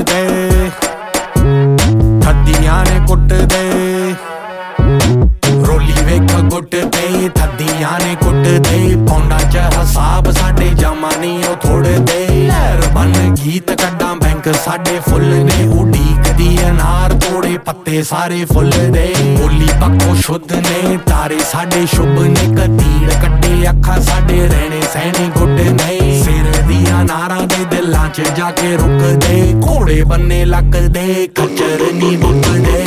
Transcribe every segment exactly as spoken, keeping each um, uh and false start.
दे थद्दियां ने कुट दे रोली वेख गुट दे थद्दियां ने कुट दे पौंडा च हिसाब साडे जमा नहीं ओ थोड़े दे लहर बन गीत कड्डां बैंक साडे फुल ने उड़ीक दी अनार तोड़े पत्ते सारे फुल दे बोली पक्को शुद्ध ने तारे साडे शुभ ने कतीड़ कड्डे अखा साडे रहने सहने गुड ने सिर दियां नारां दे दिलां च जाके रुक दे घोड़े बन्ने लक दे खच्चर नी बुक दे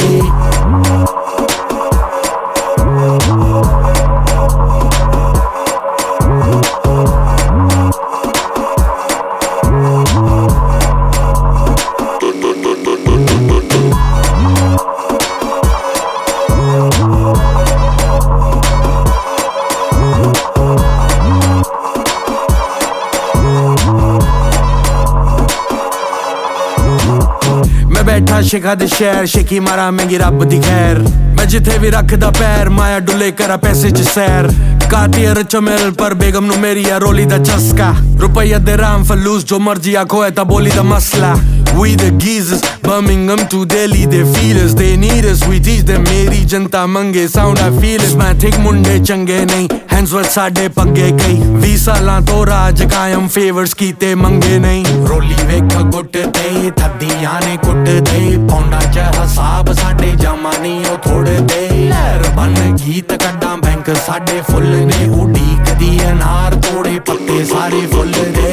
मैं बैठा शिखा दे शहर शिकी मारा महंगी रब दी खैर मैं जिथे भी रखदा पैर माया डुले करा पैसे च सैर कातियर चमेल पर बेगम नु मेरी है रोली दा चस्का रुपया दे राम फलूस जो मर्जी आखो है ता बोली दा मसला We the geezers Birmingham to Delhi they feel us they need us we teach them मेरी जनता मंगे sound I feel it मैं ठीक मुंडे चंगे नहीं hands worth साडे पग्गे कई वी सालां तो राज कायम favors कीते मंगे नहीं रोली वेख गुट दे थद्दियां ने कुट दे पौंडा च हिसाब साडे जमा नहीं ओ थोड़े दे लहर बन गीत कड्डां बैंक साडे फुल ने उड़ीक दी अनार तोड़े पत्ते सारे फुल दे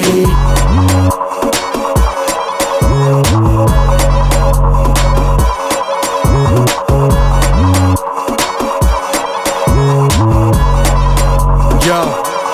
Yo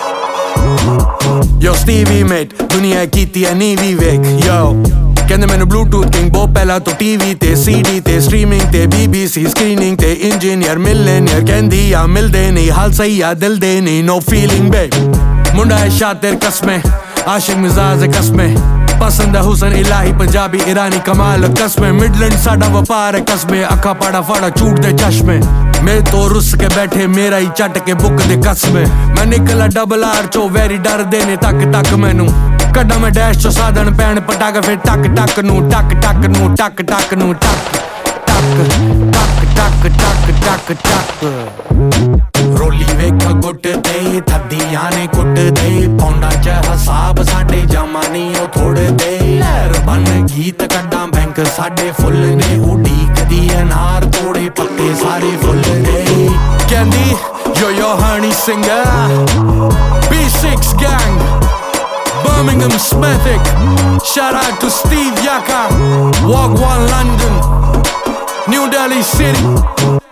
Yo Stevie mate दुनिया कीती है नीवी वेख Yo कहंदे मैनू ब्लूटूथ किंग बहुत पहला तो टीवी ते सीडी ते स्ट्रीमिंग ते बीबीसी स्क्रीनिंग ते इंजीनियर मिलनेयर कहंदी आ मिलदे नहीं हाल सही आ दिल दे नहीं नो फीलिंग बे मुंडा है शातिर कसमें आशिक मिजाज है कसमें पसंद है हुसन इलाही पंजाबी ईरानी कमाल कसमें मिडलैंड साडा व्यापार है कसमें अखा पाड़ा फाड़ा चूट दे चश्मे मैं तो रुस के बैठे मेरा ही चट के बुक दे कसमें मैं निकला डबल आर चो वेरी डर देने तक तक मैनू कड्डा मैं डैश चो साधन पैन पटाक फिर टक टक नू टक टक नू टक टक नू टक टक टक टक टक टक टक रोली वेख गुट दे थद्दियां ने कुट दे पौंडा च हिसाब साडे जमा नहीं ओ थोड़े दे लहर बन गीत कड्डां बैंक साडे फुल ने उड़ीक दी अनार तोड़े पत्ते सारे फुल दे कहंदी yo yo honey singer B six gang Birmingham Smithic shout out to Steve Yaka Walk One London New Delhi City